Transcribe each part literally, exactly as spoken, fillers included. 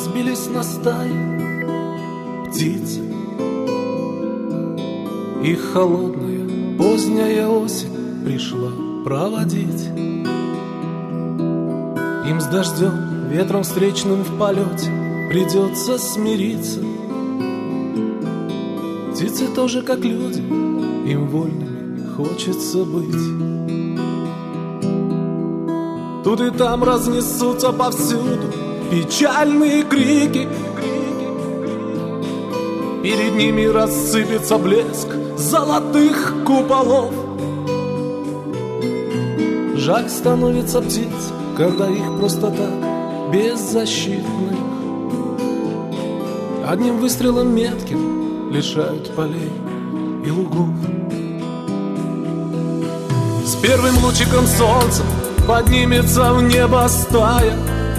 разбились на стаи птицы. И холодная поздняя осень пришла проводить. Им с дождем, ветром встречным в полете придется смириться. Птицы тоже как люди, им вольными хочется быть. Тут и там разнесутся повсюду печальные крики. Перед ними рассыпется блеск золотых куполов. Жаль становится птиц, когда их просто так, беззащитных, одним выстрелом метким лишают полей и лугов. С первым лучиком солнца поднимется в небо стая,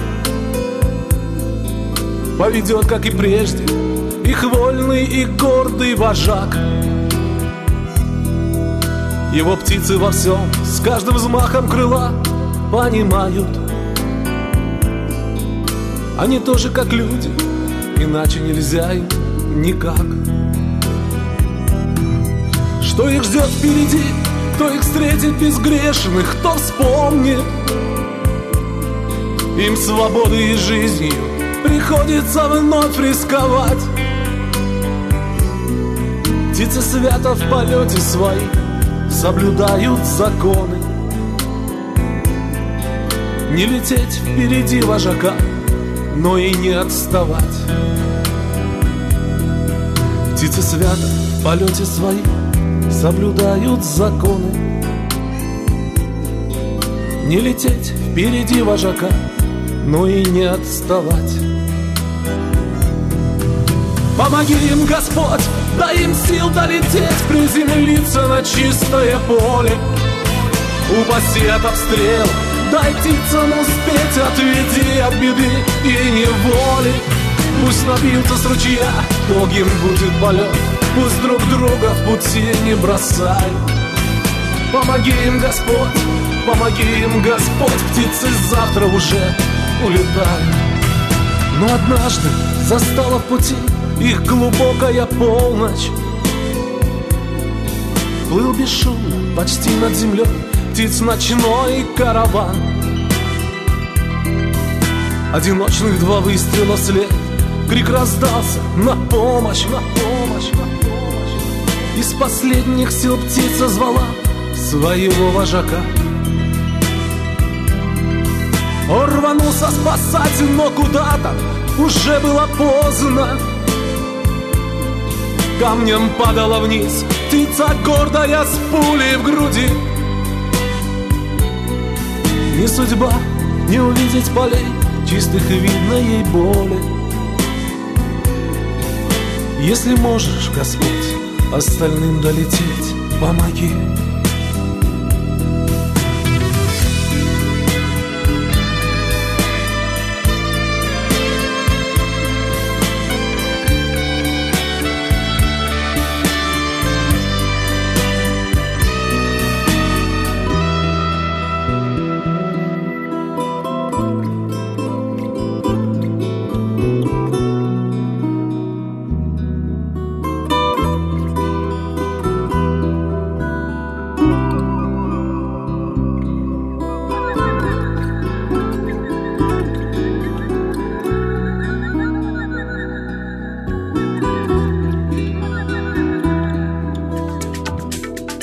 поведет, как и прежде, их вольный и гордый вожак. Его птицы во всем с каждым взмахом крыла понимают. Они тоже как люди, иначе нельзя им никак. Что их ждет впереди, кто их встретит безгрешных, кто вспомнит. Им свободой и жизнью приходится вновь рисковать. Птицы свято в полете свои соблюдают законы. Не лететь впереди вожака, но и не отставать. Птицы свято в полете свои соблюдают законы. Не лететь впереди вожака, но и не отставать. Помоги им, Господь, дай им сил долететь, приземлиться на чистое поле. Упаси от обстрела, дай птицам успеть, отведи от беды и неволи. Пусть напьются с ручья, долгим будет полет, пусть друг друга в пути не бросают. Помоги им, Господь, помоги им, Господь, птицы завтра уже улетают. Но однажды застала в пути их глубокая полночь. Плыл бесшумно, почти над землей, птиц ночной караван. Одиночных два выстрела вслед, крик раздался: на помощь, на помощь, на помощь. Из последних сил птица звала своего вожака. Он рванулся спасать, но куда-то уже было поздно. Камнем падала вниз птица гордая с пулей в груди. Не судьба не увидеть полей чистых и видно ей боли. Если можешь, Господь, остальным долететь, помоги.